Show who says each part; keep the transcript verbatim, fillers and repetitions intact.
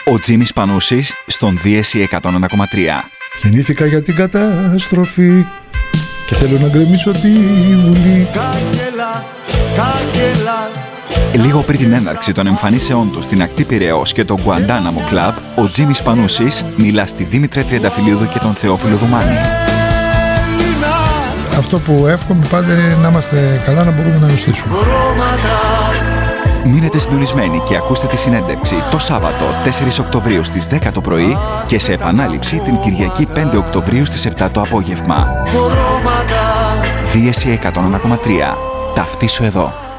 Speaker 1: Ο Τζίμις Πανούσης στον Δίεση εκατόν ένα κόμμα τρία.
Speaker 2: Γεννήθηκα για την καταστροφή και θέλω να γκρεμίσω τη Βουλή.
Speaker 3: Κάγκελα, κάγκελα.
Speaker 1: Λίγο πριν την έναρξη των εμφανίσεών του στην ακτή Πειραιώς και το Γκουαντάναμο Κλαμπ, ο Τζίμις Πανούσης μιλά στη Δήμητρα Τριανταφυλλίδου και τον Θεόφιλο Δουμάνη.
Speaker 2: Αυτό που εύχομαι πάντα είναι να είμαστε καλά, να μπορούμε να νηστήσουμε.
Speaker 1: Μείνετε συντονισμένοι και ακούστε τη συνέντευξη το Σάββατο τέσσερις Οκτωβρίου στις δέκα το πρωί και σε επανάληψη την Κυριακή πέντε Οκτωβρίου στις επτά το απόγευμα. Δίεση εκατόν ένα κόμμα τρία. Ταυτίσου εδώ.